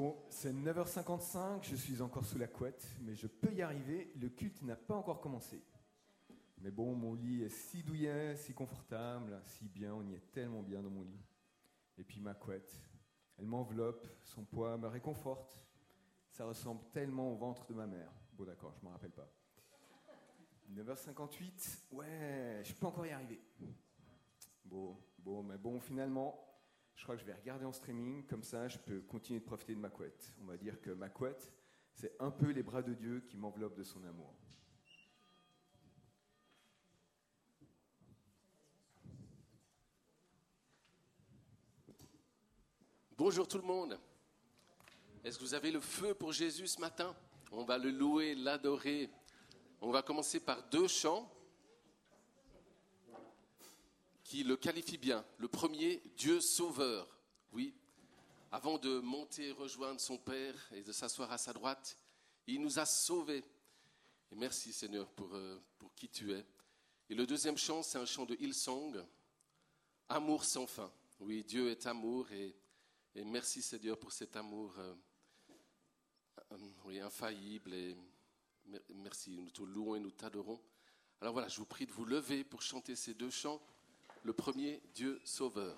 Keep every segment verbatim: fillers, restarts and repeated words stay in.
Bon, c'est neuf heures cinquante-cinq, je suis encore sous la couette, mais je peux y arriver, le culte n'a pas encore commencé. Mais bon, mon lit est si douillet, si confortable, si bien, on y est tellement bien dans mon lit. Et puis ma couette, elle m'enveloppe, son poids me réconforte. Ça ressemble tellement au ventre de ma mère. Bon d'accord, je ne m'en rappelle pas. neuf heures cinquante-huit, ouais, je peux encore y arriver. Bon, bon, mais bon, finalement... Je crois que je vais regarder en streaming, comme ça je peux continuer de profiter de ma couette. On va dire que ma couette, c'est un peu les bras de Dieu qui m'enveloppent de son amour. Bonjour tout le monde. Est-ce que vous avez le feu pour Jésus ce matin? On va le louer, l'adorer. On va commencer par deux chants qui le qualifie bien. Le premier, Dieu sauveur. Oui, avant de monter et rejoindre son Père et de s'asseoir à sa droite, il nous a sauvés. Et merci Seigneur pour, euh, pour qui tu es. Et le deuxième chant, c'est un chant de Hillsong, Amour sans fin. Oui, Dieu est amour et, et merci Seigneur pour cet amour euh, euh, oui, infaillible. Et merci, nous te louons et nous t'adorons. Alors voilà, je vous prie de vous lever pour chanter ces deux chants. Le premier, Dieu sauveur.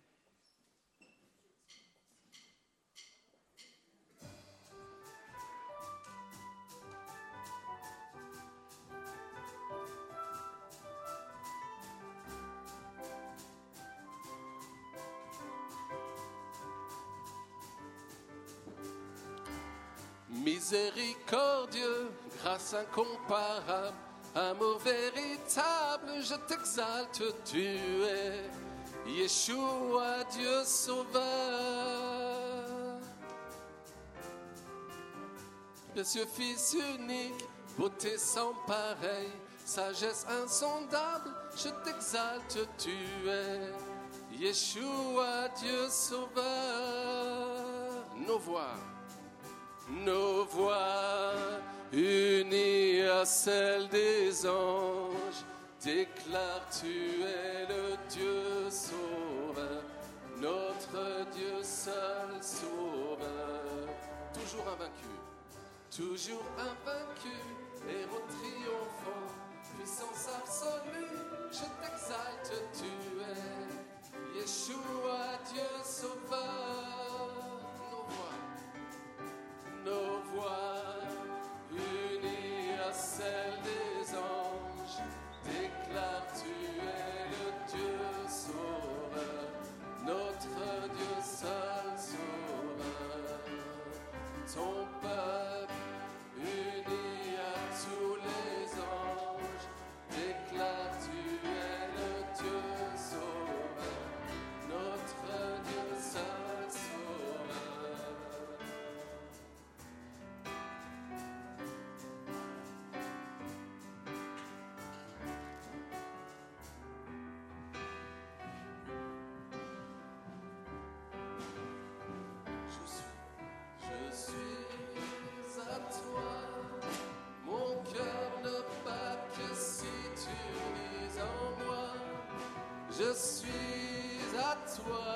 Miséricordieux, grâce incomparable, amour véritable, je t'exalte, tu es Yeshua, Dieu sauveur. Précieux Fils unique, beauté sans pareil, sagesse insondable, je t'exalte, tu es Yeshua, Dieu sauveur. Nos voix. Nos voix unies à celles des anges déclarent tu es le Dieu sauveur, notre Dieu seul sauveur. Toujours invaincu, toujours invaincu, héros triomphant, puissance absolue, je t'exalte, tu es Yeshua, Dieu sauveur. Nos voix, unies à celles des anges, déclarent tu es le Dieu sauveur, notre Dieu seul sauveur. Ton peuple, uni à tous les anges, déclare tu es le Dieu sauveur, notre Dieu seul sauveur. Je suis à toi,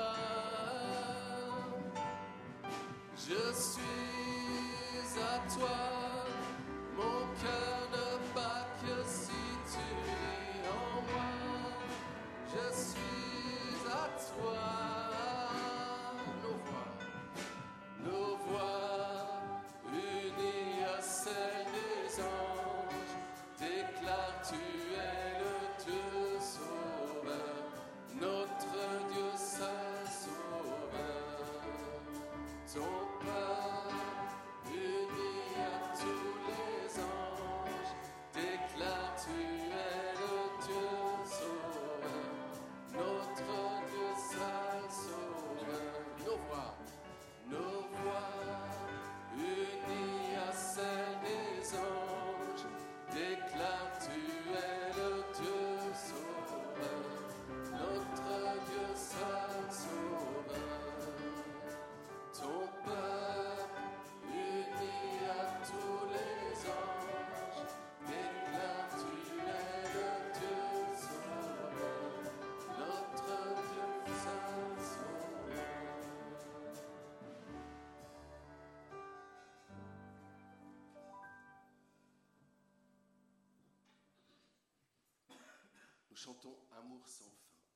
je suis à toi, mon cœur ne bat que si tu vis en moi. Je suis à toi, nos voix, nos voix, unies à celles des anges, déclarent tu es le Dieu sauveur. Notre Dieu seul sauveur, ton peuple uni à chantons Amour sans fin.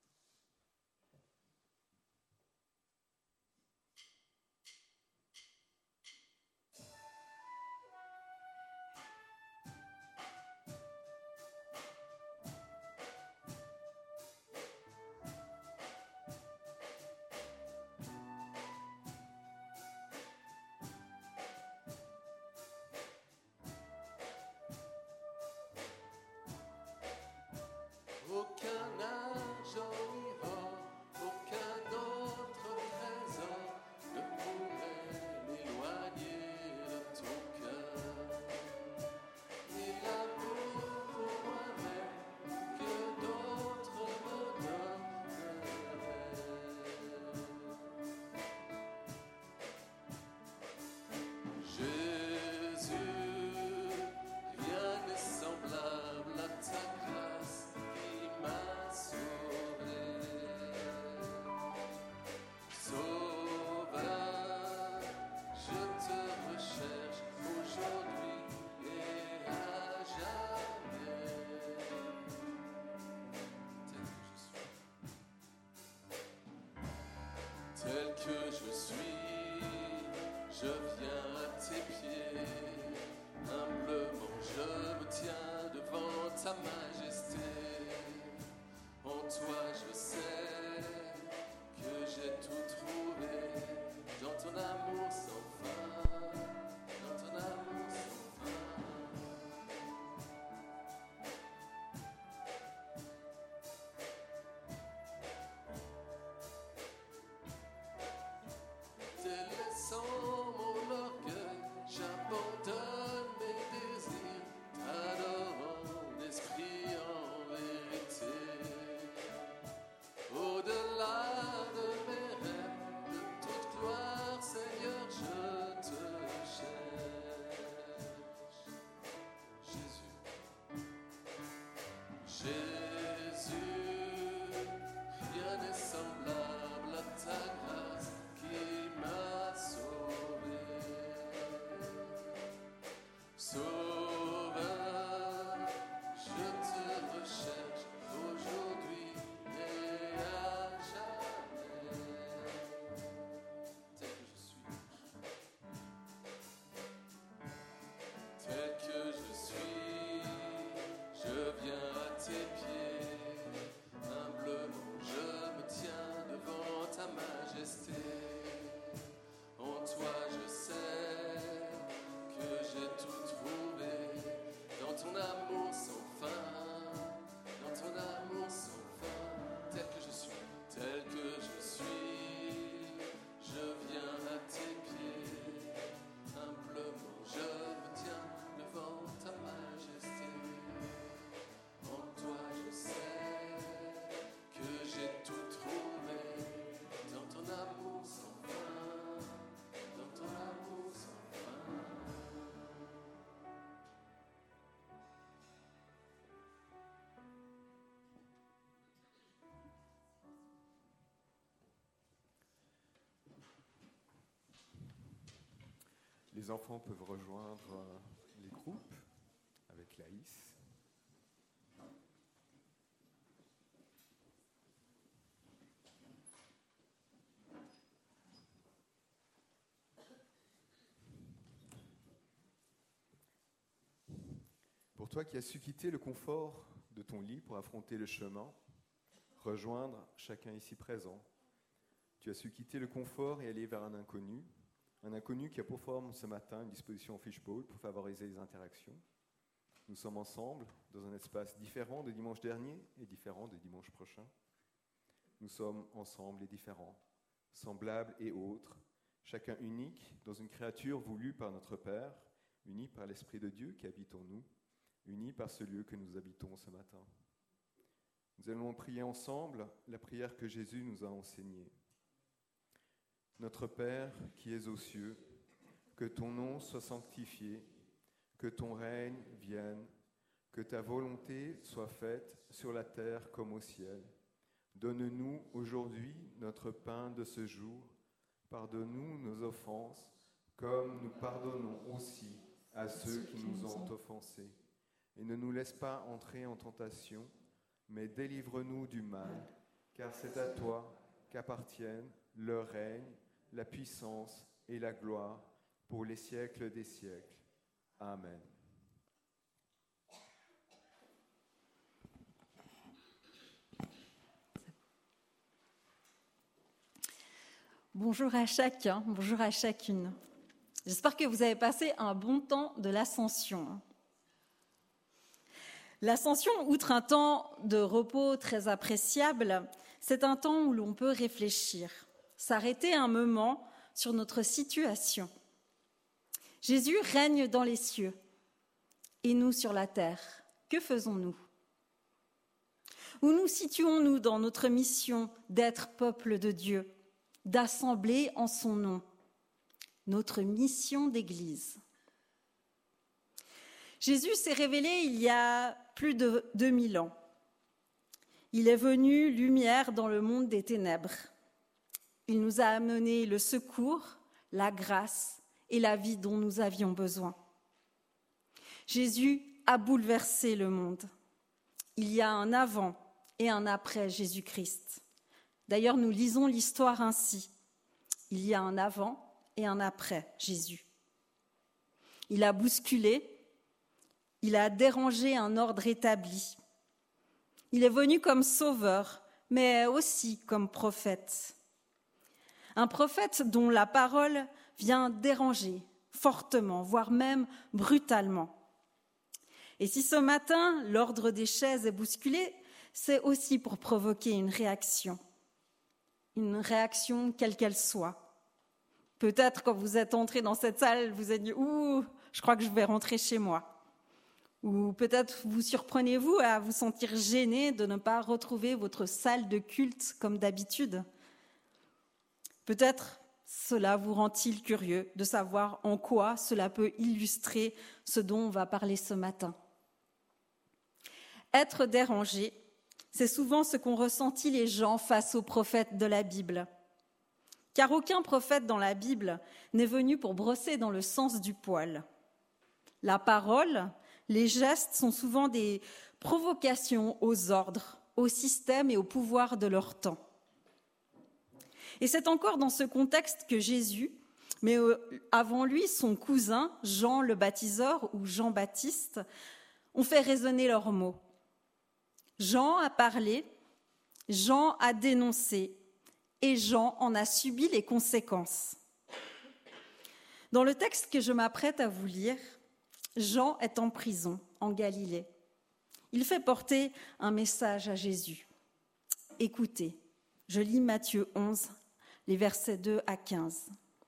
Aucun argent ni or, aucun autre trésor ne pourrait m'éloigner de ton cœur. Ni l'amour pour moi-même que d'autres me donneraient. Jésus, rien n'est semblable à ta grâce. M'a sauvé, Sauveur, je te recherche aujourd'hui et à jamais. Tel que je suis, je viens à tes pieds. Humblement je me tiens devant ta majesté. En toi je sais que j'ai tout trouvé dans ton amour sans fin, dans ton amour sans fin. Délaissant mon orgueil, j'abandonne mes désirs, t'adorant d'esprit en vérité. Au-delà de mes rêves, de toute gloire, Seigneur, je te cherche. Jésus, Jésus, rien n'est semblable à ta grâce qui m'a sauvé. Sauveur, je te recherche aujourd'hui et à jamais. Tel que je suis, tel que je suis, je viens à tes pieds. Humblement je me tiens devant ta majesté. En toi je sais que j'ai tout trouvé dans ton amour sans fin, dans ton amour sans fin. Tel que je suis, tel que je suis, je viens à tes pieds. Humblement je me tiens devant ta majesté. En toi je sais que j'ai tout trouvé dans ton amour sans fin, dans ton amour sans fin. Les enfants peuvent rejoindre euh, les groupes avec Laïs. Pour toi qui as su quitter le confort de ton lit pour affronter le chemin, rejoindre chacun ici présent, tu as su quitter le confort et aller vers un inconnu, un inconnu qui a pour forme ce matin une disposition au fishbowl pour favoriser les interactions. Nous sommes ensemble dans un espace différent de dimanche dernier et différent de dimanche prochain. Nous sommes ensemble et différents, semblables et autres, chacun unique dans une créature voulue par notre Père, unis par l'Esprit de Dieu qui habite en nous, unis par ce lieu que nous habitons ce matin. Nous allons prier ensemble la prière que Jésus nous a enseignée. Notre Père qui es aux cieux, que ton nom soit sanctifié, que ton règne vienne, que ta volonté soit faite sur la terre comme au ciel. Donne-nous aujourd'hui notre pain de ce jour. Pardonne-nous nos offenses, comme nous pardonnons aussi à ceux qui nous ont offensés. Et ne nous laisse pas entrer en tentation, mais délivre-nous du mal, car c'est à toi qu'appartiennent le règne, la puissance et la gloire pour les siècles des siècles. Amen. Bonjour à chacun, bonjour à chacune. J'espère que vous avez passé un bon temps de l'Ascension. L'Ascension, outre un temps de repos très appréciable, c'est un temps où l'on peut réfléchir, s'arrêter un moment sur notre situation. Jésus règne dans les cieux et nous sur la terre. Que faisons-nous ? Où nous situons-nous dans notre mission d'être peuple de Dieu, d'assembler en son nom, notre mission d'Église ? Jésus s'est révélé il y a plus de deux mille ans. Il est venu lumière dans le monde des ténèbres. Il nous a amené le secours, la grâce et la vie dont nous avions besoin. Jésus a bouleversé le monde. Il y a un avant et un après Jésus-Christ. D'ailleurs, nous lisons l'histoire ainsi. Il y a un avant et un après Jésus. Il a bousculé, il a dérangé un ordre établi. Il est venu comme sauveur, mais aussi comme prophète. Un prophète dont la parole vient déranger fortement, voire même brutalement. Et si ce matin, l'ordre des chaises est bousculé, c'est aussi pour provoquer une réaction. Une réaction quelle qu'elle soit. Peut-être quand vous êtes entré dans cette salle, vous êtes dit « Ouh, je crois que je vais rentrer chez moi ». Ou peut-être vous surprenez-vous à vous sentir gêné de ne pas retrouver votre salle de culte comme d'habitude. Peut-être cela vous rend-il curieux de savoir en quoi cela peut illustrer ce dont on va parler ce matin. Être dérangé, c'est souvent ce qu'ont ressenti les gens face aux prophètes de la Bible. Car aucun prophète dans la Bible n'est venu pour brosser dans le sens du poil. La parole, les gestes sont souvent des provocations aux ordres, au système et au pouvoir de leur temps. Et c'est encore dans ce contexte que Jésus, mais avant lui son cousin Jean le Baptiseur ou Jean-Baptiste, ont fait résonner leurs mots. Jean a parlé, Jean a dénoncé et Jean en a subi les conséquences. Dans le texte que je m'apprête à vous lire, Jean est en prison, en Galilée. Il fait porter un message à Jésus. Écoutez, je lis Matthieu onze, les versets deux à quinze.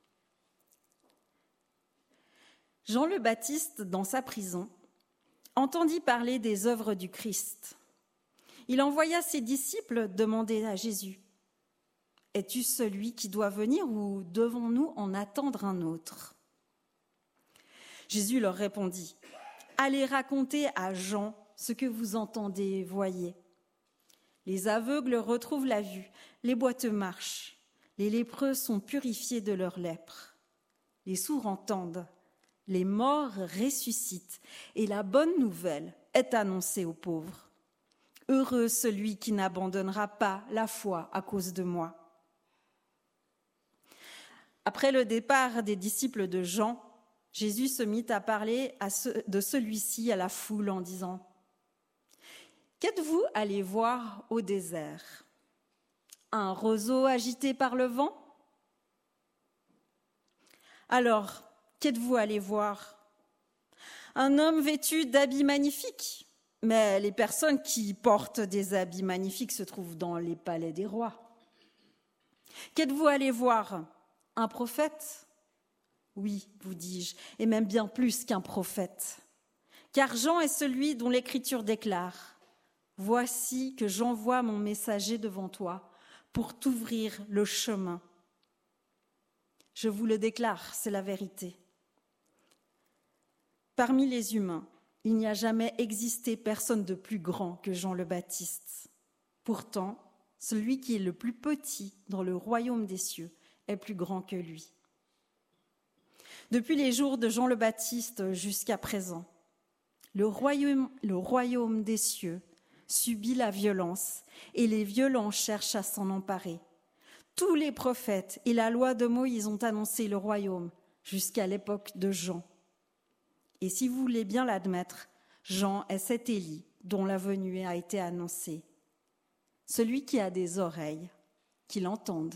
Jean le Baptiste, dans sa prison, entendit parler des œuvres du Christ. Il envoya ses disciples demander à Jésus : « Es-tu celui qui doit venir ou devons-nous en attendre un autre ?» Jésus leur répondit : « Allez raconter à Jean ce que vous entendez et voyez. Les aveugles retrouvent la vue, les boiteux marchent, les lépreux sont purifiés de leur lèpre, les sourds entendent, les morts ressuscitent, et la bonne nouvelle est annoncée aux pauvres. Heureux celui qui n'abandonnera pas la foi à cause de moi. » Après le départ des disciples de Jean, Jésus se mit à parler à ce, de celui-ci à la foule en disant : « Qu'êtes-vous allés voir au désert ? Un roseau agité par le vent ? Alors, qu'êtes-vous allés voir ? Un homme vêtu d'habits magnifiques ? Mais les personnes qui portent des habits magnifiques se trouvent dans les palais des rois. Qu'êtes-vous allés voir ? Un prophète ? Oui, vous dis-je, et même bien plus qu'un prophète. Car Jean est celui dont l'Écriture déclare : « Voici que j'envoie mon messager devant toi pour t'ouvrir le chemin. » Je vous le déclare, c'est la vérité. Parmi les humains, il n'y a jamais existé personne de plus grand que Jean le Baptiste. Pourtant, celui qui est le plus petit dans le royaume des cieux est plus grand que lui. Depuis les jours de Jean le Baptiste jusqu'à présent, le royaume, le royaume des cieux subit la violence et les violents cherchent à s'en emparer. Tous les prophètes et la loi de Moïse ont annoncé le royaume jusqu'à l'époque de Jean. Et si vous voulez bien l'admettre, Jean est cet Élie dont la venue a été annoncée. Celui qui a des oreilles, qu'il entende.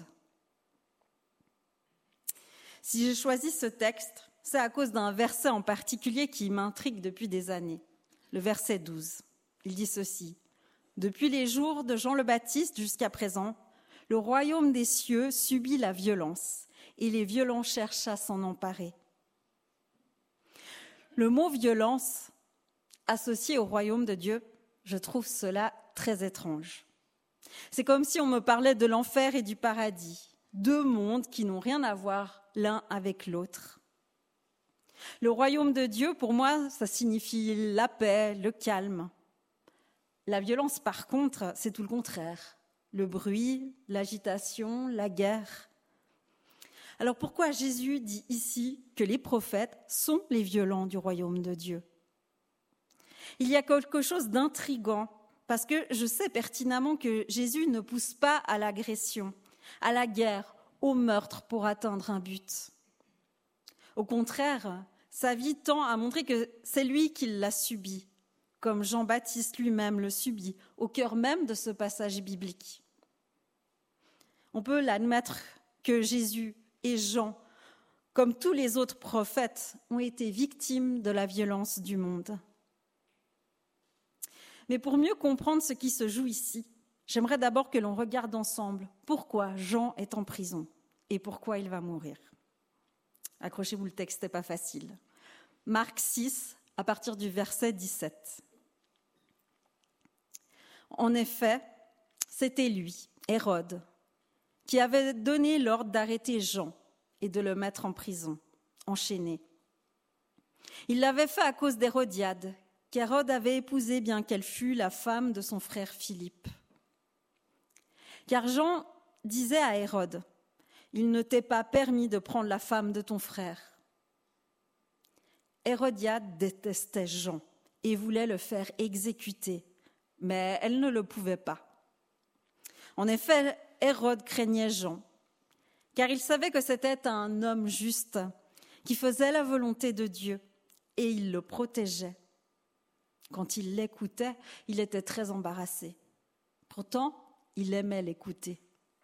Si j'ai choisi ce texte, c'est à cause d'un verset en particulier qui m'intrigue depuis des années. Le verset douze. Il dit ceci. « Depuis les jours de Jean le Baptiste jusqu'à présent, le royaume des cieux subit la violence et les violents cherchent à s'en emparer. » Le mot « violence » associé au royaume de Dieu, je trouve cela très étrange. C'est comme si on me parlait de l'enfer et du paradis, deux mondes qui n'ont rien à voir l'un avec l'autre. Le royaume de Dieu, pour moi, ça signifie la paix, le calme. La violence, par contre, c'est tout le contraire. Le bruit, l'agitation, la guerre. Alors pourquoi Jésus dit ici que les prophètes sont les violents du royaume de Dieu ? Il y a quelque chose d'intriguant, parce que je sais pertinemment que Jésus ne pousse pas à l'agression, à la guerre, au meurtre pour atteindre un but. Au contraire, sa vie tend à montrer que c'est lui qui l'a subi, comme Jean-Baptiste lui-même le subit, au cœur même de ce passage biblique. On peut l'admettre que Jésus et Jean, comme tous les autres prophètes, ont été victimes de la violence du monde. Mais pour mieux comprendre ce qui se joue ici, j'aimerais d'abord que l'on regarde ensemble pourquoi Jean est en prison et pourquoi il va mourir. Accrochez-vous, le texte n'est pas facile. Marc six, à partir du verset dix-sept. En effet, c'était lui, Hérode, qui avait donné l'ordre d'arrêter Jean et de le mettre en prison, enchaîné. Il l'avait fait à cause d'Hérodiade, qu'Hérode avait épousée bien qu'elle fût la femme de son frère Philippe. Car Jean disait à Hérode, « Il ne t'est pas permis de prendre la femme de ton frère. » Hérodiade détestait Jean et voulait le faire exécuter, mais elle ne le pouvait pas. En effet, Hérode craignait Jean, car il savait que c'était un homme juste, qui faisait la volonté de Dieu, et il le protégeait. Quand il l'écoutait, il était très embarrassé. Pourtant, il aimait l'écouter.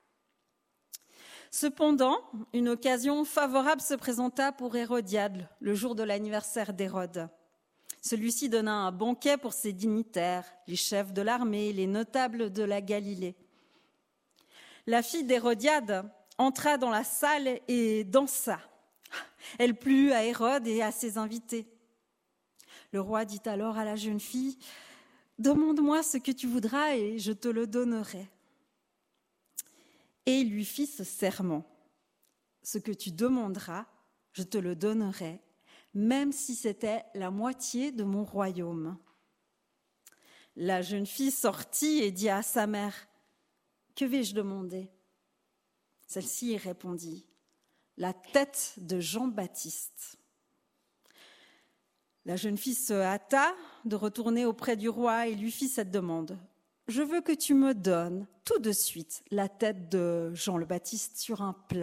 Cependant, une occasion favorable se présenta pour Hérodiade, le jour de l'anniversaire d'Hérode. Celui-ci donna un banquet pour ses dignitaires, les chefs de l'armée, les notables de la Galilée. La fille d'Hérodiade entra dans la salle et dansa. Elle plut à Hérode et à ses invités. Le roi dit alors à la jeune fille, « Demande-moi ce que tu voudras et je te le donnerai. » Et il lui fit ce serment, « Ce que tu demanderas, je te le donnerai, même si c'était la moitié de mon royaume. » La jeune fille sortit et dit à sa mère, « Que vais-je demander ?» Celle-ci répondit, « La tête de Jean-Baptiste. » La jeune fille se hâta de retourner auprès du roi et lui fit cette demande. « Je veux que tu me donnes tout de suite la tête de Jean le Baptiste sur un plat. »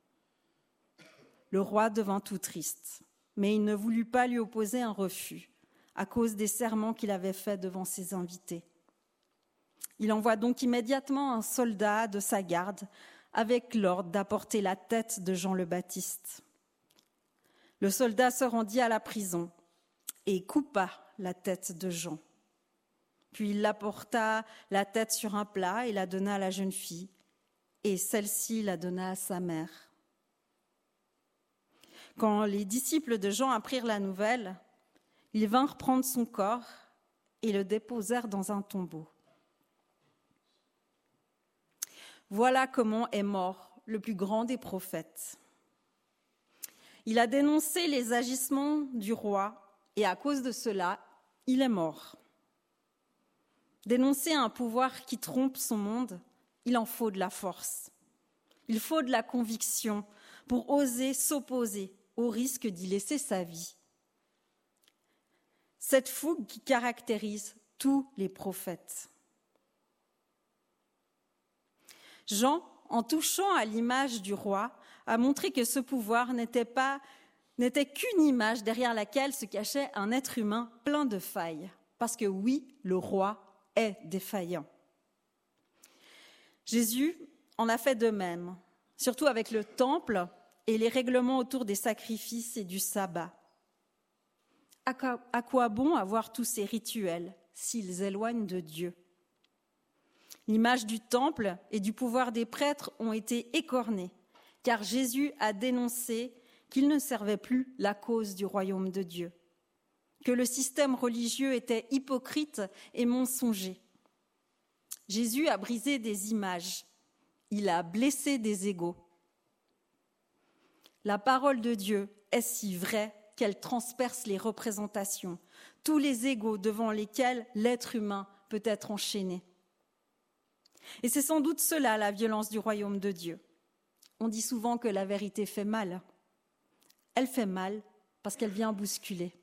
Le roi devint tout triste, mais il ne voulut pas lui opposer un refus à cause des serments qu'il avait faits devant ses invités. Il envoie donc immédiatement un soldat de sa garde avec l'ordre d'apporter la tête de Jean le Baptiste. Le soldat se rendit à la prison et coupa la tête de Jean. Puis il apporta la tête sur un plat et la donna à la jeune fille, et celle-ci la donna à sa mère. Quand les disciples de Jean apprirent la nouvelle, ils vinrent prendre son corps et le déposèrent dans un tombeau. Voilà comment est mort le plus grand des prophètes. Il a dénoncé les agissements du roi et à cause de cela, il est mort. Dénoncer un pouvoir qui trompe son monde, il en faut de la force. Il faut de la conviction pour oser s'opposer au risque d'y laisser sa vie. Cette fougue qui caractérise tous les prophètes. Jean, en touchant à l'image du roi, a montré que ce pouvoir n'était pas, n'était qu'une image derrière laquelle se cachait un être humain plein de failles. Parce que oui, le roi est défaillant. Jésus en a fait de même, surtout avec le temple et les règlements autour des sacrifices et du sabbat. À quoi, à quoi bon avoir tous ces rituels s'ils éloignent de Dieu ? L'image du temple et du pouvoir des prêtres ont été écornées, car Jésus a dénoncé qu'il ne servait plus la cause du royaume de Dieu, que le système religieux était hypocrite et mensonger. Jésus a brisé des images, il a blessé des égos. La parole de Dieu est si vraie qu'elle transperce les représentations, tous les égos devant lesquels l'être humain peut être enchaîné. Et c'est sans doute cela la violence du royaume de Dieu. On dit souvent que la vérité fait mal. Elle fait mal parce qu'elle vient bousculer.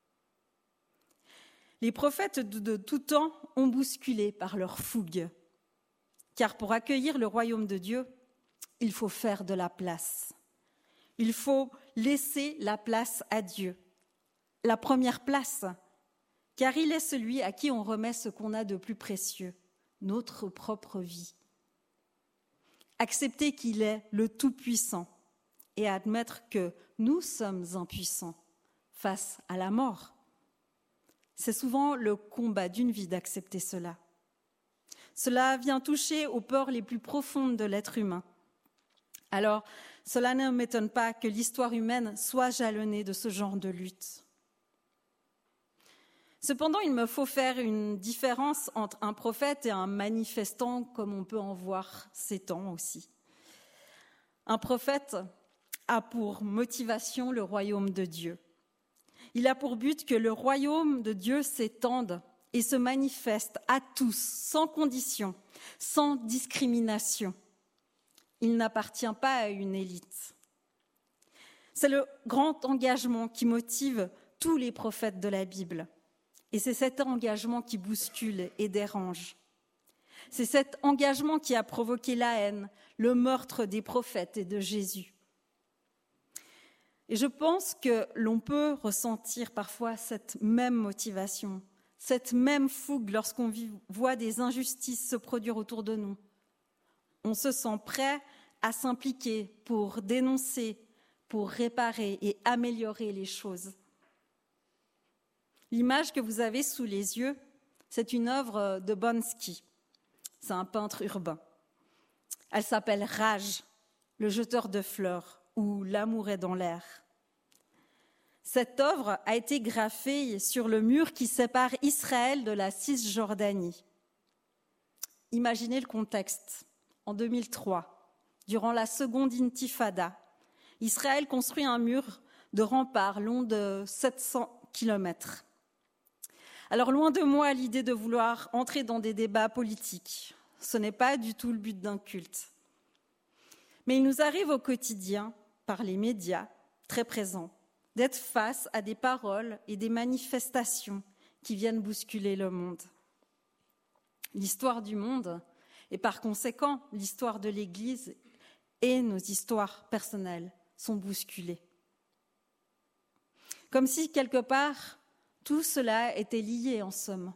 Les prophètes de tout temps ont bousculé par leur fougue. Car pour accueillir le royaume de Dieu, il faut faire de la place. Il faut laisser la place à Dieu. La première place, car il est celui à qui on remet ce qu'on a de plus précieux, notre propre vie. Accepter qu'il est le Tout-Puissant et admettre que nous sommes impuissants face à la mort. C'est souvent le combat d'une vie d'accepter cela. Cela vient toucher aux peurs les plus profondes de l'être humain. Alors, cela ne m'étonne pas que l'histoire humaine soit jalonnée de ce genre de lutte. Cependant, il me faut faire une différence entre un prophète et un manifestant, comme on peut en voir ces temps aussi. Un prophète a pour motivation le royaume de Dieu. Il a pour but que le royaume de Dieu s'étende et se manifeste à tous, sans condition, sans discrimination. Il n'appartient pas à une élite. C'est le grand engagement qui motive tous les prophètes de la Bible. Et c'est cet engagement qui bouscule et dérange. C'est cet engagement qui a provoqué la haine, le meurtre des prophètes et de Jésus. Et je pense que l'on peut ressentir parfois cette même motivation, cette même fougue lorsqu'on voit des injustices se produire autour de nous. On se sent prêt à s'impliquer pour dénoncer, pour réparer et améliorer les choses. L'image que vous avez sous les yeux, c'est une œuvre de Bonsky. C'est un peintre urbain. Elle s'appelle Rage, le jeteur de fleurs, ou L'amour est dans l'air. Cette œuvre a été graffée sur le mur qui sépare Israël de la Cisjordanie. Imaginez le contexte. En deux mille trois, durant la seconde intifada, Israël construit un mur de rempart long de sept cents kilomètres. Alors, loin de moi l'idée de vouloir entrer dans des débats politiques. Ce n'est pas du tout le but d'un culte. Mais il nous arrive au quotidien, par les médias, très présents, d'être face à des paroles et des manifestations qui viennent bousculer le monde. L'histoire du monde, et par conséquent l'histoire de l'Église et nos histoires personnelles, sont bousculées. Comme si, quelque part, tout cela était lié en somme.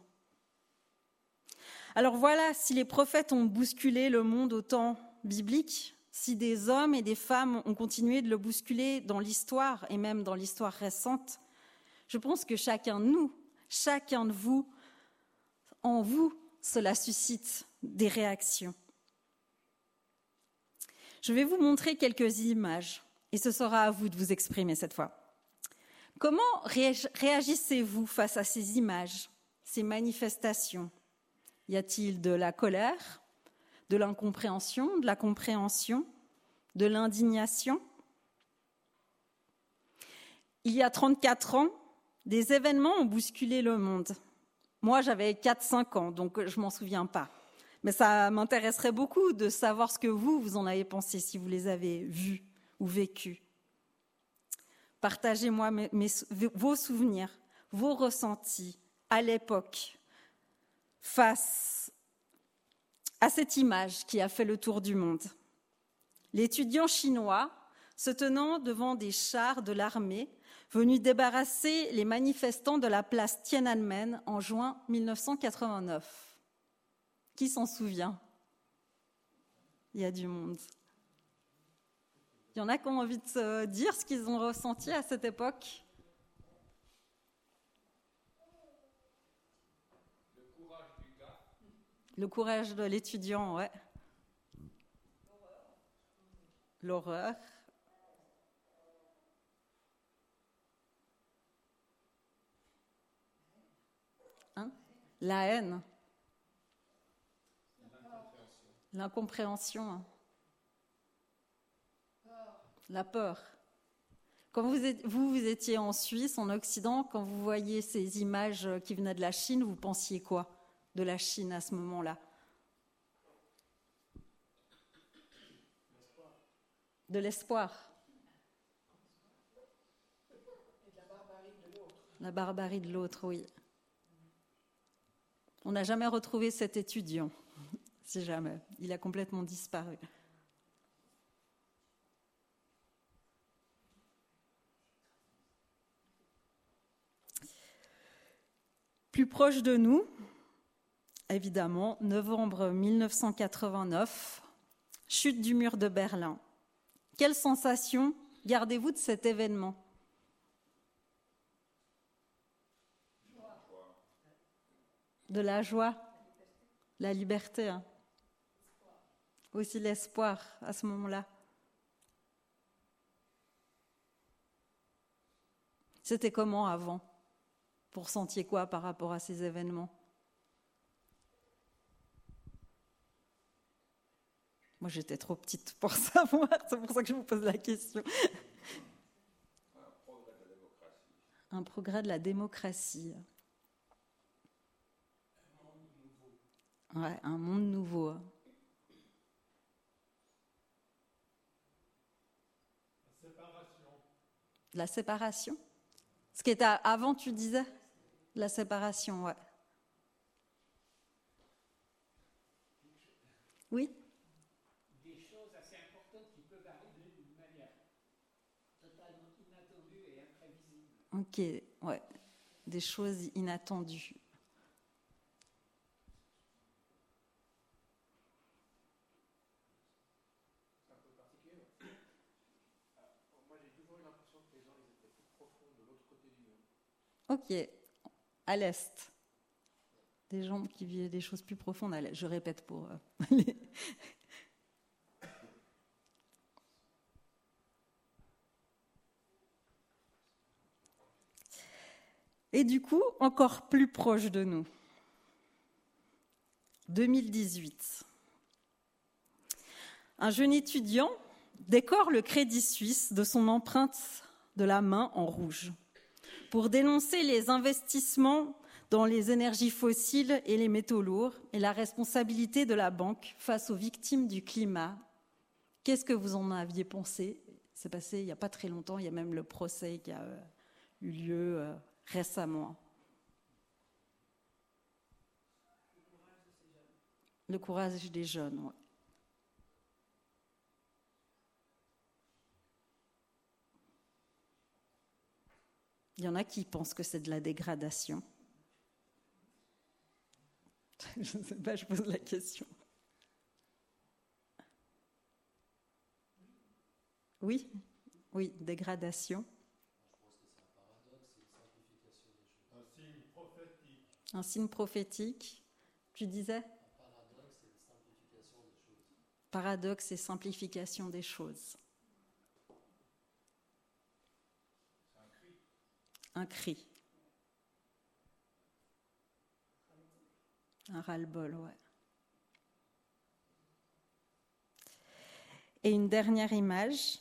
Alors voilà, si les prophètes ont bousculé le monde au temps biblique, si des hommes et des femmes ont continué de le bousculer dans l'histoire et même dans l'histoire récente, je pense que chacun de nous, chacun de vous, en vous, cela suscite des réactions. Je vais vous montrer quelques images et ce sera à vous de vous exprimer cette fois. Comment réagissez-vous face à ces images, ces manifestations ? Y a-t-il de la colère, de l'incompréhension, de la compréhension, de l'indignation ? Il y a trente-quatre ans, des événements ont bousculé le monde. Moi, j'avais quatre cinq ans, donc je ne m'en souviens pas. Mais ça m'intéresserait beaucoup de savoir ce que vous, vous en avez pensé, si vous les avez vus ou vécus. Partagez-moi mes, mes, vos souvenirs, vos ressentis à l'époque face à cette image qui a fait le tour du monde. L'étudiant chinois se tenant devant des chars de l'armée venus débarrasser les manifestants de la place Tiananmen en juin mille neuf cent quatre-vingt-neuf. Qui s'en souvient ? Il y a du monde. Il y en a qui ont envie de se dire ce qu'ils ont ressenti à cette époque. Le courage du gars. Le courage de l'étudiant, ouais. L'horreur. Hein ? La haine. L'incompréhension. L'incompréhension. La peur. Quand vous, êtes, vous, vous étiez en Suisse, en Occident, quand vous voyez ces images qui venaient de la Chine, vous pensiez quoi de la Chine à ce moment-là ? L'espoir. De l'espoir. Et de la barbarie de l'autre. La barbarie de l'autre, oui. On n'a jamais retrouvé cet étudiant, si jamais. Il a complètement disparu. Plus proche de nous, évidemment, novembre mille neuf cent quatre-vingt-neuf, chute du mur de Berlin. Quelle sensation gardez-vous de cet événement ? De la joie, la liberté, hein. Aussi l'espoir à ce moment-là. C'était comment avant ? Vous ressentiez quoi par rapport à ces événements ? Moi, j'étais trop petite pour savoir, c'est pour ça que je vous pose la question. Un progrès de la démocratie. Un progrès de la démocratie. Un monde nouveau. Ouais, un monde nouveau. La séparation. La séparation ? Ce qui était avant, tu disais ? La séparation, ouais. Oui ? Des choses assez importantes qui peuvent arriver d'une manière totalement inattendue et imprévisible. Ok, ouais. Des choses inattendues. C'est un peu particulier. Moi, j'ai toujours eu l'impression que les gens ils étaient plus profonds de l'autre côté du mur. Ok, à l'Est. Des gens qui vivent des choses plus profondes à l'Est. Je répète pour euh, les... Et du coup, encore plus proche de nous. deux mille dix-huit. Un jeune étudiant décore le Crédit Suisse de son empreinte de la main en rouge pour dénoncer les investissements dans les énergies fossiles et les métaux lourds et la responsabilité de la banque face aux victimes du climat. Qu'est-ce que vous en aviez pensé ? C'est passé il n'y a pas très longtemps, il y a même le procès qui a eu lieu euh, récemment. Le courage des jeunes, ouais. Il y en a qui pensent que c'est de la dégradation. Je ne sais pas, je pose la question. Oui, oui, dégradation. Un signe prophétique. Un signe prophétique. Tu disais ? Paradoxe et simplification des choses. C'est un cri. Un cri. Un ras-le-bol, ouais. Et une dernière image.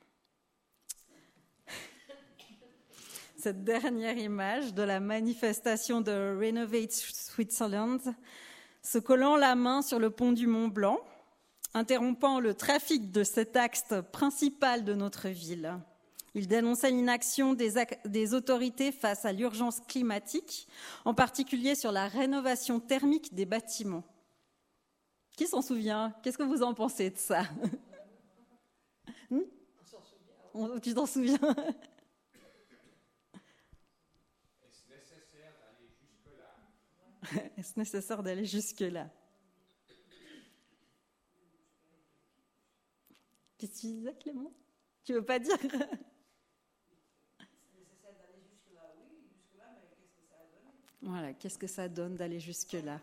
Cette dernière image de la manifestation de Renovate Switzerland, se collant la main sur le pont du Mont Blanc, interrompant le trafic de cet axe principal de notre ville. Il dénonçait l'inaction des, ac- des autorités face à l'urgence climatique, en particulier sur la rénovation thermique des bâtiments. Qui s'en souvient? Qu'est-ce que vous en pensez de ça? hmm On s'en souvient. On, Tu t'en souviens? Est-ce nécessaire d'aller jusque-là? Est-ce nécessaire d'aller jusque-là? Qu'est-ce que tu disais, Clément? Tu veux pas dire? Voilà, qu'est-ce que ça donne d'aller jusque-là?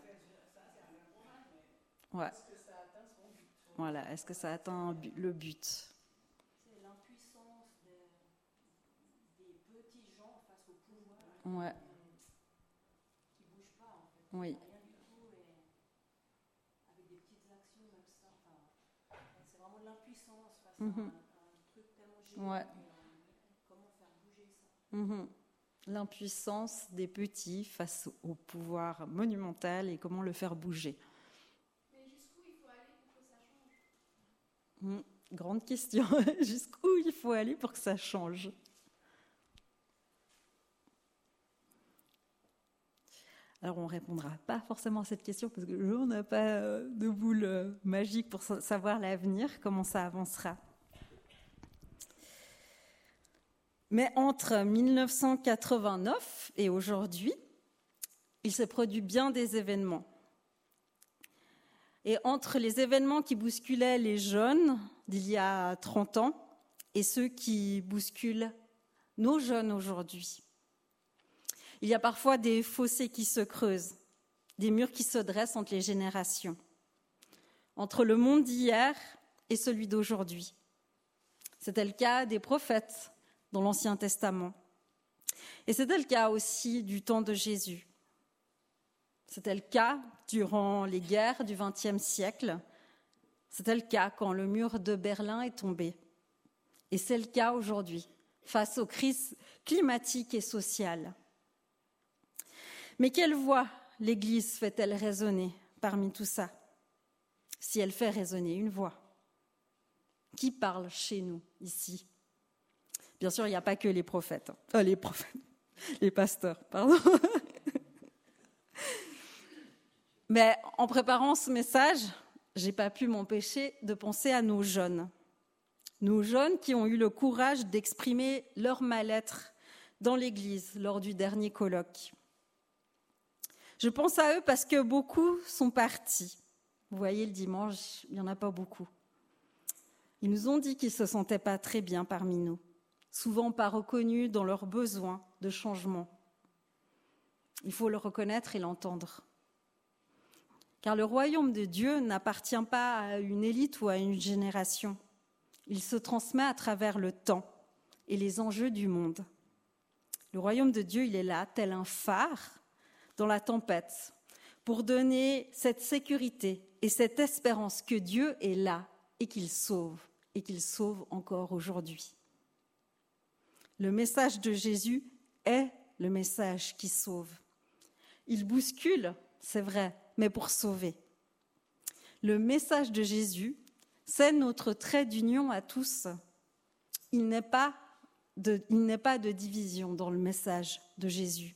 Ouais. Voilà, est-ce que ça atteint le but? C'est l'impuissance des, des petits gens face au pouvoir. Ouais. Qui ne bougent pas, en fait. Oui. Rien du tout, et avec des petites actions comme ça. Enfin, c'est vraiment de l'impuissance face Mhm. à, un, à un truc tellement génial. Ouais. Et, euh, comment faire bouger ça? Mhm. L'impuissance des petits face au pouvoir monumental et comment le faire bouger. Mais jusqu'où il faut aller pour que ça change? Mhm. Grande question. Jusqu'où il faut aller pour que ça change? Alors, on ne répondra pas forcément à cette question parce que on n'a pas de boule magique pour savoir l'avenir, comment ça avancera. Mais entre mille neuf cent quatre-vingt-neuf et aujourd'hui, il se produit bien des événements. Et entre les événements qui bousculaient les jeunes d'il y a trente ans et ceux qui bousculent nos jeunes aujourd'hui, il y a parfois des fossés qui se creusent, des murs qui se dressent entre les générations, entre le monde d'hier et celui d'aujourd'hui. C'était le cas des prophètes dans l'Ancien Testament. Et c'était le cas aussi du temps de Jésus. C'était le cas durant les guerres du vingtième siècle. C'était le cas quand le mur de Berlin est tombé. Et c'est le cas aujourd'hui, face aux crises climatiques et sociales. Mais quelle voix l'Église fait-elle résonner parmi tout ça? Si elle fait résonner une voix. Qui parle chez nous, ici? Bien sûr, il n'y a pas que les prophètes. Euh, les prophètes, les pasteurs, pardon. Mais en préparant ce message, je n'ai pas pu m'empêcher de penser à nos jeunes. Nos jeunes qui ont eu le courage d'exprimer leur mal-être dans l'Église lors du dernier colloque. Je pense à eux parce que beaucoup sont partis. Vous voyez, le dimanche, il n'y en a pas beaucoup. Ils nous ont dit qu'ils ne se sentaient pas très bien parmi nous, souvent pas reconnus dans leurs besoins de changement. Il faut le reconnaître et l'entendre. Car le royaume de Dieu n'appartient pas à une élite ou à une génération. Il se transmet à travers le temps et les enjeux du monde. Le royaume de Dieu, il est là, tel un phare dans la tempête, pour donner cette sécurité et cette espérance que Dieu est là et qu'il sauve, et qu'il sauve encore aujourd'hui. Le message de Jésus est le message qui sauve. Il bouscule, c'est vrai, mais pour sauver. Le message de Jésus, c'est notre trait d'union à tous. Il n'est pas de, il n'est pas de division dans le message de Jésus.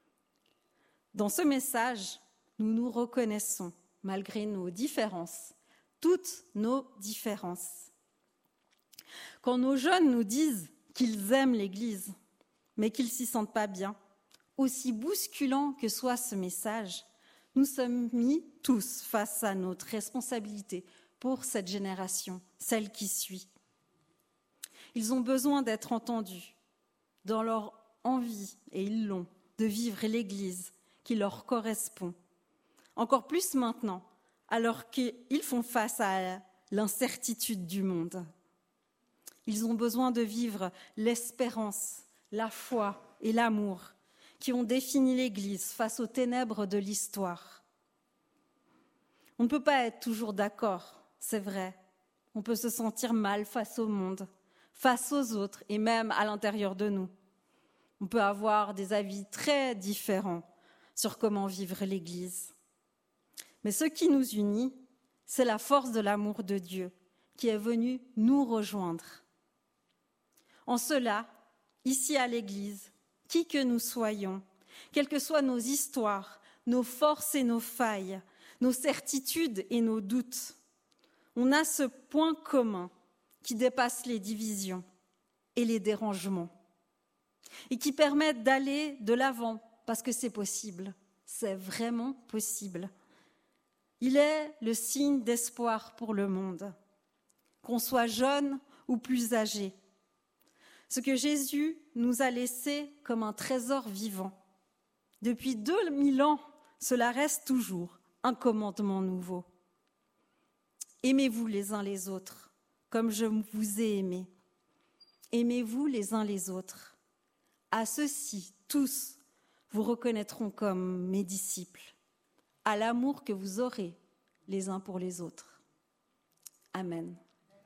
Dans ce message, nous nous reconnaissons, malgré nos différences, toutes nos différences. Quand nos jeunes nous disent qu'ils aiment l'Église, mais qu'ils ne s'y sentent pas bien, aussi bousculant que soit ce message, nous sommes mis tous face à notre responsabilité pour cette génération, celle qui suit. Ils ont besoin d'être entendus dans leur envie, et ils l'ont, de vivre l'Église qui leur correspond. Encore plus maintenant, alors qu'ils font face à l'incertitude du monde. Ils ont besoin de vivre l'espérance, la foi et l'amour qui ont défini l'Église face aux ténèbres de l'histoire. On ne peut pas être toujours d'accord, c'est vrai. On peut se sentir mal face au monde, face aux autres et même à l'intérieur de nous. On peut avoir des avis très différents sur comment vivre l'Église. Mais ce qui nous unit, c'est la force de l'amour de Dieu qui est venu nous rejoindre. En cela, ici à l'Église, qui que nous soyons, quelles que soient nos histoires, nos forces et nos failles, nos certitudes et nos doutes, on a ce point commun qui dépasse les divisions et les dérangements et qui permettent d'aller de l'avant parce que c'est possible, c'est vraiment possible. Il est le signe d'espoir pour le monde, qu'on soit jeune ou plus âgé. Ce que Jésus nous a laissé comme un trésor vivant. Depuis deux mille ans, cela reste toujours un commandement nouveau. Aimez-vous les uns les autres, comme je vous ai aimés. Aimez-vous les uns les autres. À ceux-ci, tous, vous reconnaîtront comme mes disciples, à l'amour que vous aurez les uns pour les autres. Amen.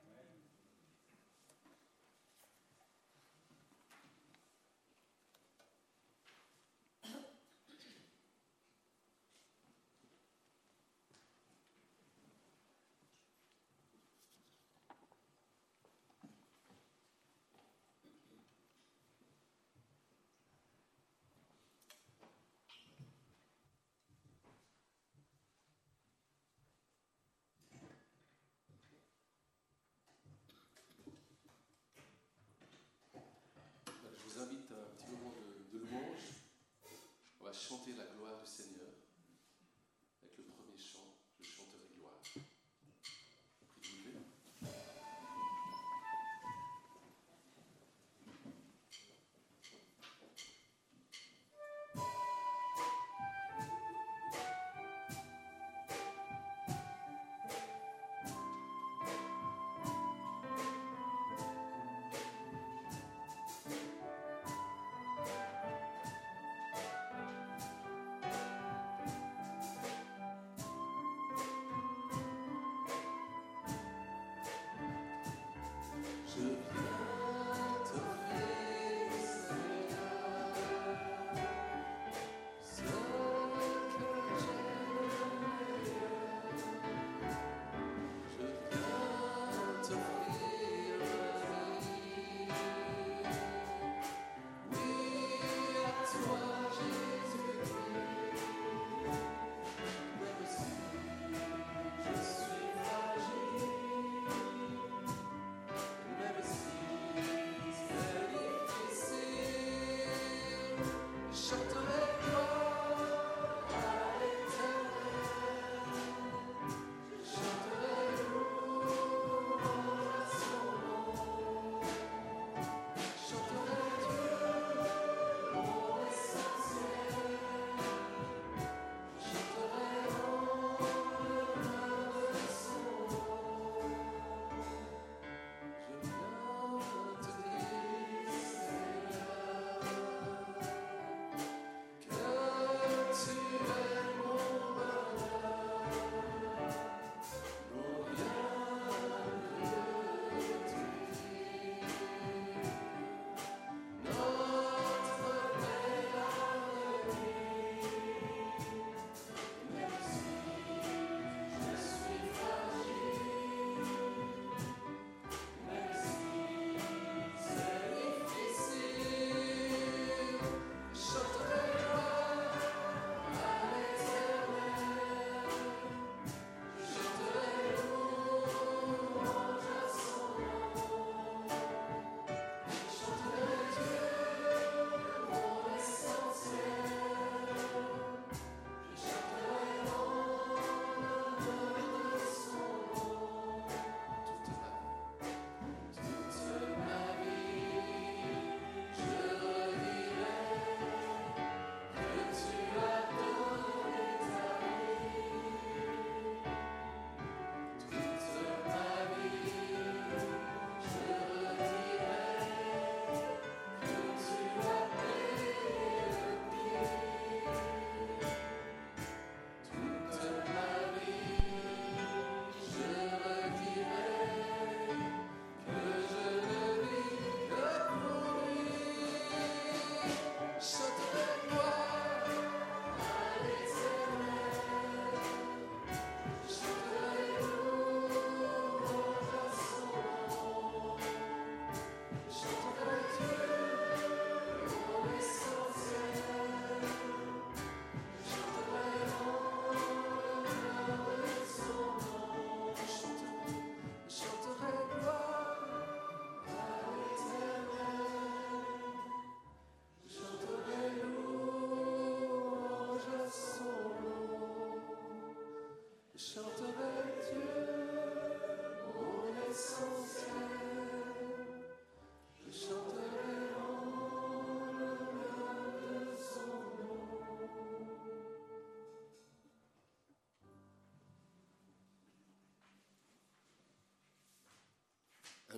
Je vous invite à un petit moment de, de louange. On va chanter la gloire du Seigneur. Avec le premier chant, je chanterai gloire. Prie de vous lever. Gloire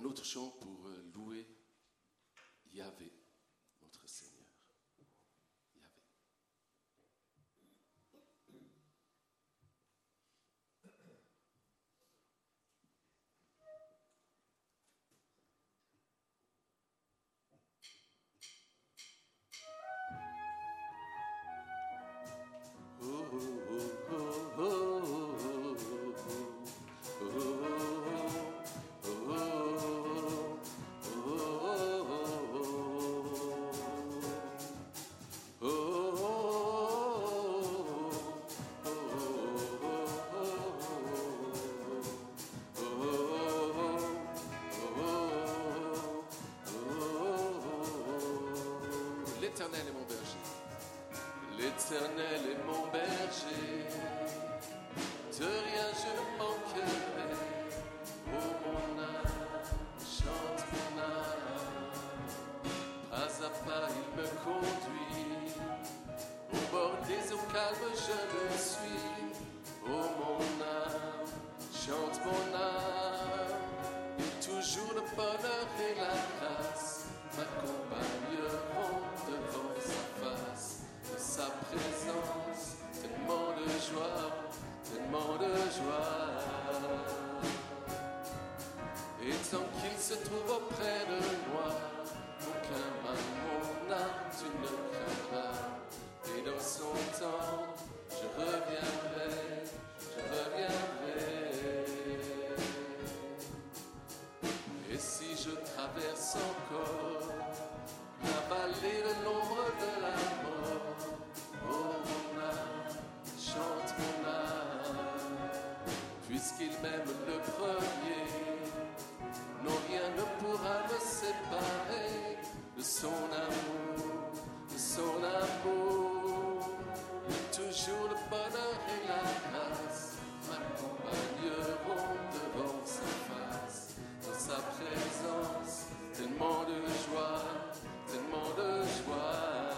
autre chant pour euh, louer Yahvé, notre Seigneur. Yahvé. Oh, oh, oh, oh, oh, oh, oh, L'Éternel est mon berger. L'Éternel est mon berger. De rien je ne manquerai. Oh mon âme, chante mon âme. Pas à pas il me conduit. Au bord des eaux calmes je le suis. Oh mon âme, chante mon âme. Et toujours le bonheur et la grâce m'accompagneront devant sa face. De sa présence, tellement de joie, tellement de joie. Et tant qu'il se trouve auprès de moi, aucun mal, mon âme, tu ne craindras. Et dans son temps, je reviendrai, je reviendrai. Et si je traverse encore la vallée de l'ombre de la mort, oh mon âme, chante mon âme, puisqu'il m'aime le premier, non rien ne pourra me séparer de son amour, de son amour. Et toujours le bonheur et la grâce m'accompagneront devant sa face. Dans sa présence, tellement de joie, tellement de joie.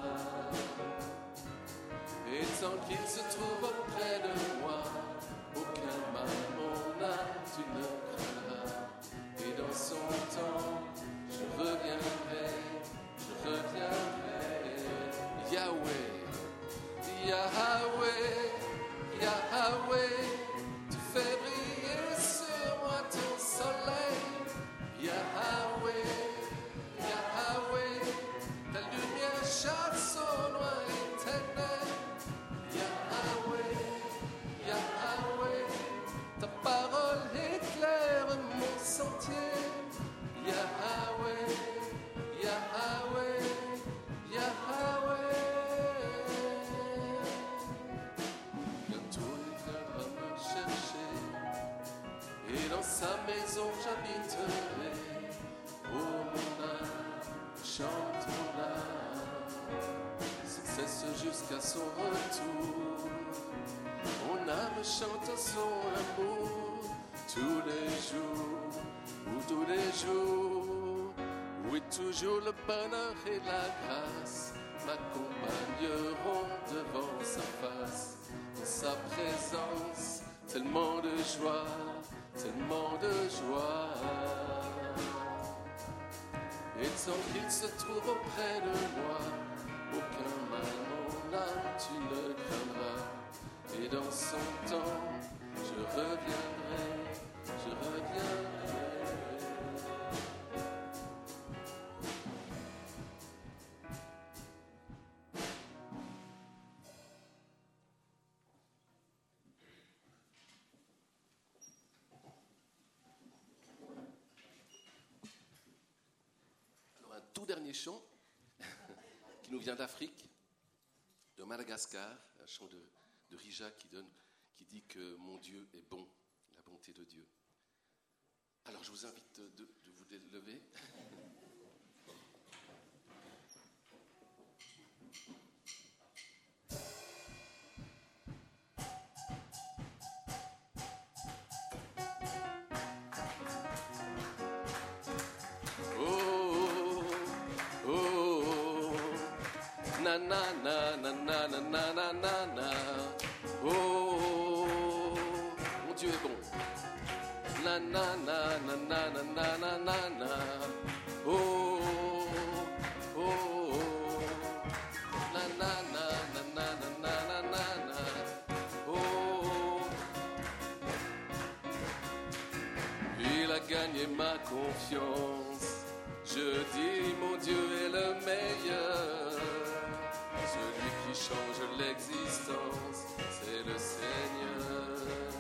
Et tant qu'il se trouve auprès de moi, aucun mal, mon âme, tu ne craindras. Et dans son temps, je reviendrai, je reviendrai. Yahweh, Yahweh, Yahweh, tu fais briller sur moi ton soleil. Yahweh, Yahweh, ta lumière chasse au loin éternel. Yahweh, Yahweh, ta parole éclaire mon sentier. Yahweh, Yahweh, Yahweh. Bientôt il viendra me chercher, et dans sa maison j'habiterai. Oh mon âme, chante mon âme, sans cesse jusqu'à son retour. Mon âme chante son amour tous les jours, ou tous les jours. Oui, toujours le bonheur et la grâce m'accompagneront devant sa face. Dans sa présence, tellement de joie, tellement de joie. Et tant qu'il se trouve auprès de moi, aucun mal, mon âme, tu ne craindras. Et dans son temps, je reviendrai, je reviendrai. Alors un tout dernier chant qui nous vient d'Afrique, de Madagascar, un chant de, de Rija qui, donne, qui dit que mon Dieu est bon, la bonté de Dieu. Alors je vous invite de, de vous lever. Na na na na na na na na na na. Oh, mon Dieu est bon. Na na na na na na na na na na na. Oh, oh, oh. Na na na na na na na na na. Oh. Il a gagné ma confiance. Je dis mon Dieu est le meilleur. Celui qui change l'existence, c'est le Seigneur.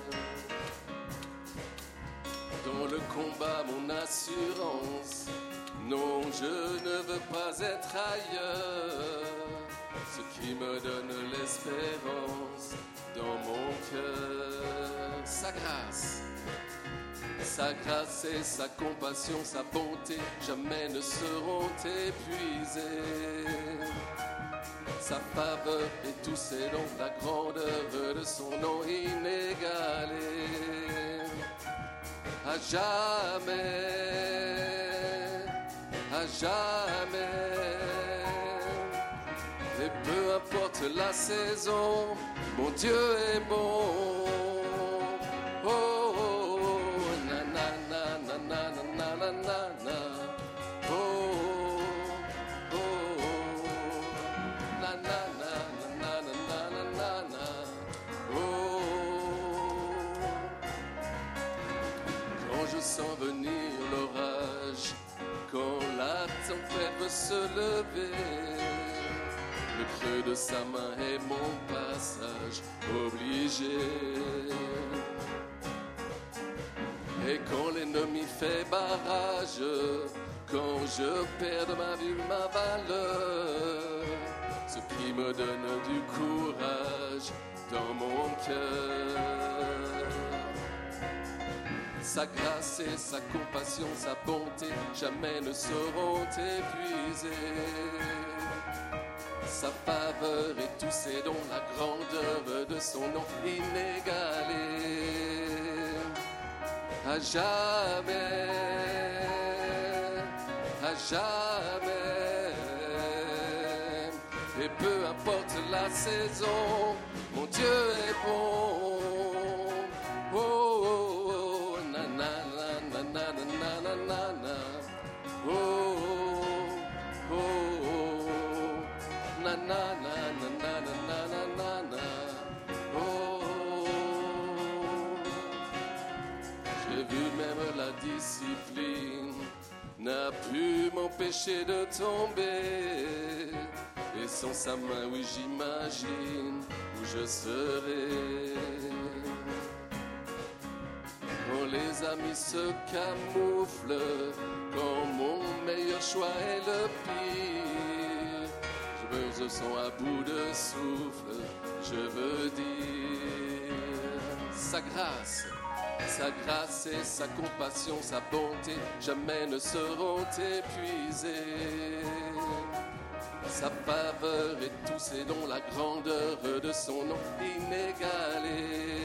Dans le combat, mon assurance. Non, je ne veux pas être ailleurs. Ce qui me donne l'espérance dans mon cœur. Sa grâce, sa grâce et sa compassion, sa bonté, jamais ne seront épuisées. Sa faveur et tous ses dons, la grandeur de son nom inégalé. À jamais, à jamais. Et peu importe la saison, mon Dieu est bon. Oh, oh, oh, na na na na na na na na na. Oh, oh, oh, na na na na na na na na na. Oh, quand je sens venir l'orage, quand la tempête veut se lever. Le creux de sa main est mon passage obligé. Et quand l'ennemi fait barrage, quand je perds de ma vue ma valeur, ce qui me donne du courage dans mon cœur. Sa grâce et sa compassion, sa bonté, jamais ne seront épuisées. Sa faveur et tous ses dons, la grandeur de son nom inégalé. À jamais, à jamais. Et peu importe la saison, mon Dieu est bon. Oh, oh, oh, na na na na na na na na na. Oh, oh, oh. Na na na na na na na na na. Oh, j'ai vu même la discipline n'a pu m'empêcher de tomber. Et sans sa main, oui, j'imagine où je serai. Quand les amis se camouflent, quand mon meilleur choix est le pire, je me sens à bout de souffle, je veux dire sa grâce, sa grâce et sa compassion, sa bonté, jamais ne seront épuisées. Sa faveur et tous ses dons, la grandeur de son nom inégalé.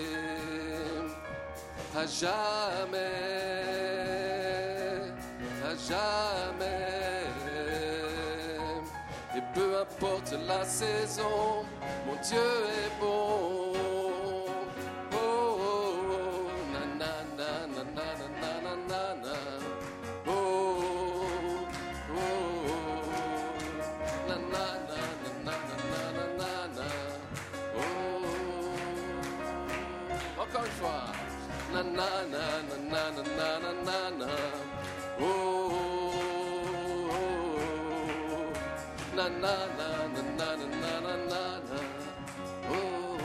À jamais, à jamais. Et peu importe la saison, mon Dieu est bon. Oh, oh, oh, na na na na na na na na na. Oh, oh, oh, na na na na na na na na. Oh, encore une fois. Na na na na na na na na na. Oh, oh, oh. Na na na na na na na na na. Oh.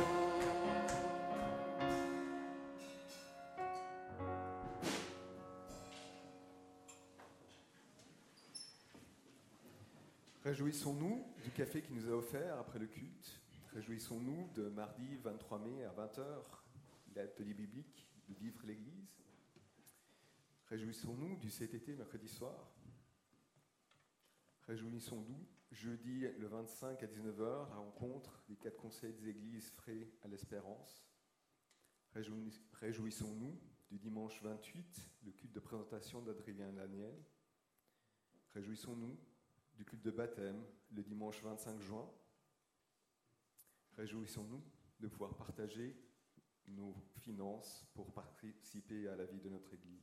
Réjouissons-nous du café qu'il nous a offert après le culte. Réjouissons-nous de mardi vingt-trois mai à vingt heures, l'atelier biblique de Vivre l'Église. Réjouissons-nous du C T T mercredi soir. Réjouissons-nous jeudi le vingt-cinq à dix-neuf heures, la rencontre des quatre conseils des églises frais à l'Espérance. Réjouissons-nous du dimanche vingt-huit, le culte de présentation d'Adrien Daniel. Réjouissons-nous du culte de baptême le dimanche vingt-cinq juin. Réjouissons-nous de pouvoir partager nos finances pour participer à la vie de notre Église.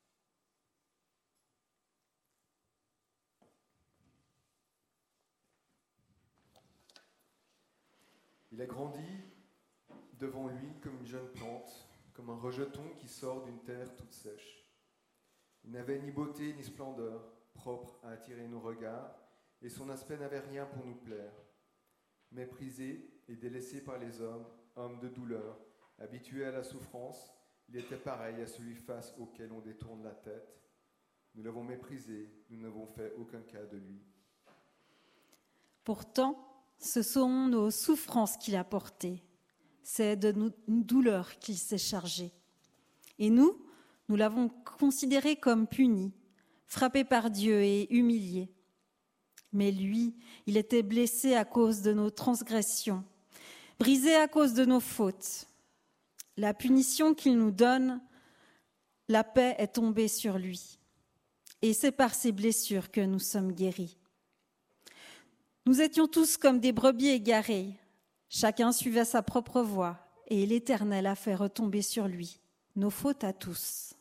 Il a grandi devant lui comme une jeune plante, comme un rejeton qui sort d'une terre toute sèche. Il n'avait ni beauté ni splendeur propre à attirer nos regards, et son aspect n'avait rien pour nous plaire. Méprisé et délaissé par les hommes, homme de douleur, habitué à la souffrance, il était pareil à celui face auquel on détourne la tête. Nous l'avons méprisé, nous n'avons fait aucun cas de lui. Pourtant, ce sont nos souffrances qu'il a portées. C'est de nos douleurs qu'il s'est chargé. Et nous, nous l'avons considéré comme puni, frappé par Dieu et humilié. Mais lui, il était blessé à cause de nos transgressions, brisé à cause de nos fautes. La punition qu'il nous donne, la paix est tombée sur lui. Et c'est par ses blessures que nous sommes guéris. Nous étions tous comme des brebis égarées. Chacun suivait sa propre voie, et l'Éternel a fait retomber sur lui nos fautes à tous.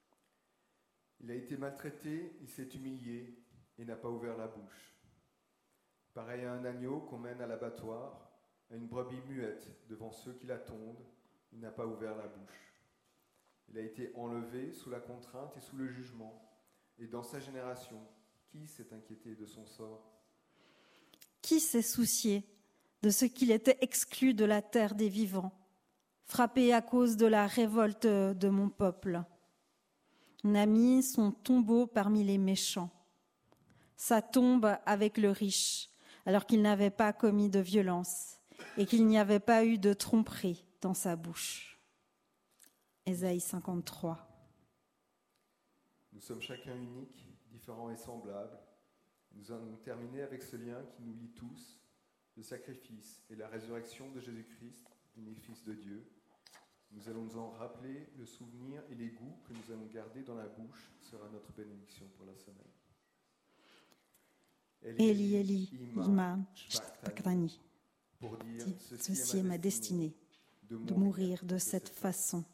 Il a été maltraité, il s'est humilié et n'a pas ouvert la bouche. Pareil à un agneau qu'on mène à l'abattoir, à une brebis muette devant ceux qui la tondent, il n'a pas ouvert la bouche. Il a été enlevé sous la contrainte et sous le jugement. Et dans sa génération, qui s'est inquiété de son sort ? Qui s'est soucié de ce qu'il était exclu de la terre des vivants, frappé à cause de la révolte de mon peuple ? On a mis son tombeau parmi les méchants, sa tombe avec le riche, alors qu'il n'avait pas commis de violence et qu'il n'y avait pas eu de tromperie dans sa bouche. Ésaïe cinquante-trois. Nous sommes chacun unique, différents et semblables. Nous allons terminer avec ce lien qui nous lie tous, le sacrifice et la résurrection de Jésus-Christ, unique Fils de Dieu. Nous allons nous en rappeler le souvenir et les goûts que nous allons garder dans la bouche sera notre bénédiction pour la semaine. Eli, Eli, ima sabachthani. Pour dire, ceci est ma destinée, de mourir de cette façon.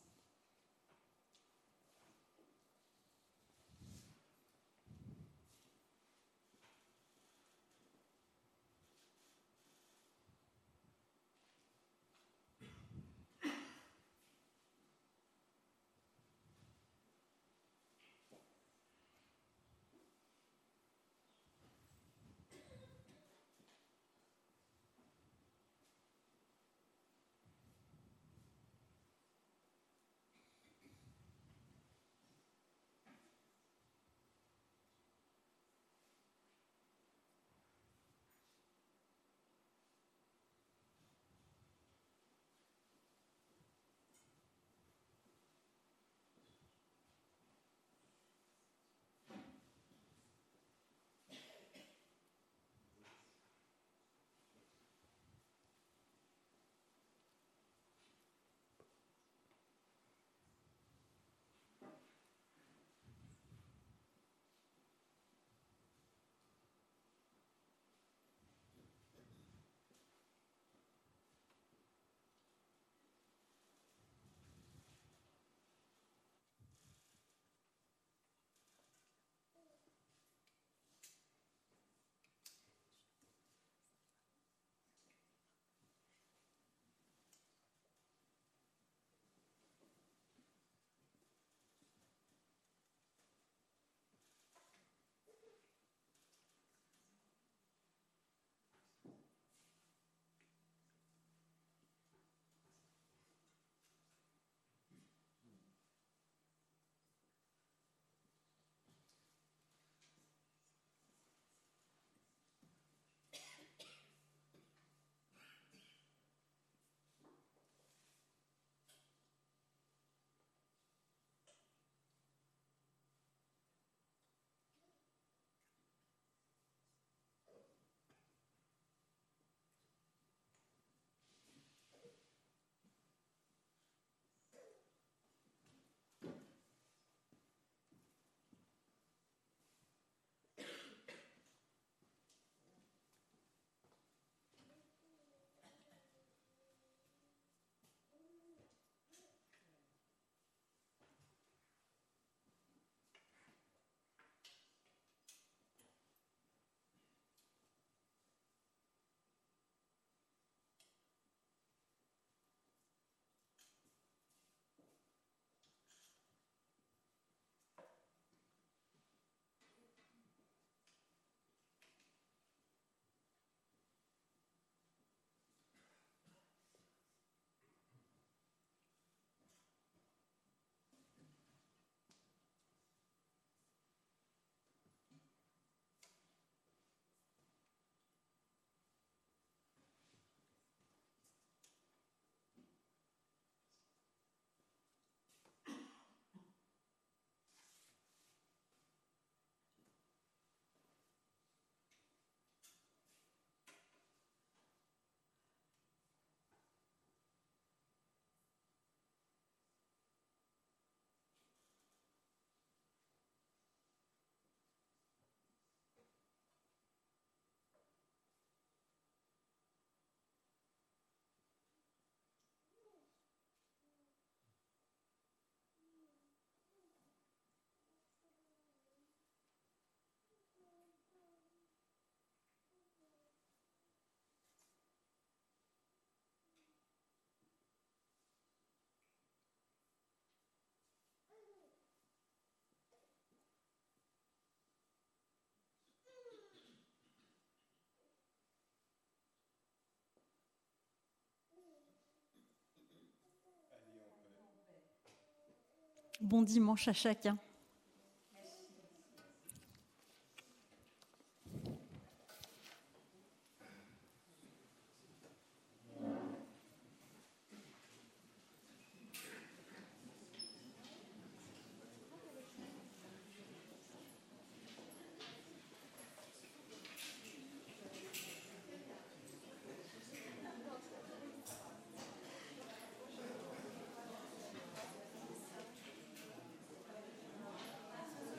Bon dimanche à chacun.